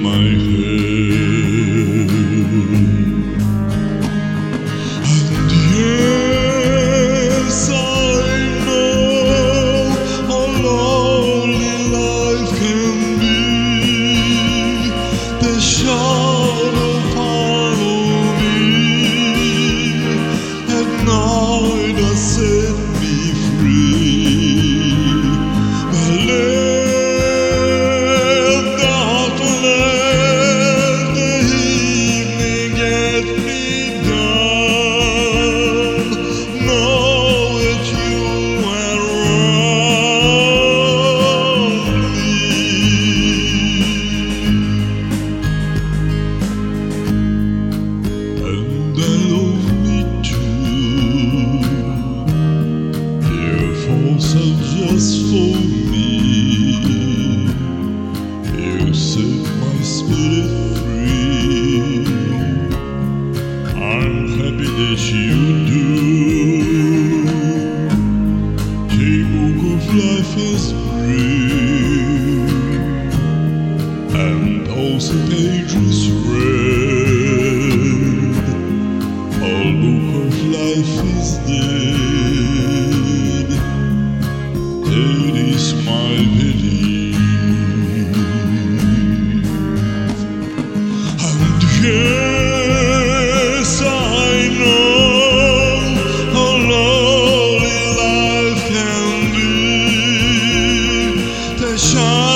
my head. And yes, I know how lonely life can be. The shadow follow me at night, I set me free. But let the evening get me down. Know that you are around me. And I love me too. Your faults are just for me. You set my spirit free. I'm happy that you do. The book of life has read, and also pages read. All book of life is dead. It is my belief. And yes, I know how lonely life can be. The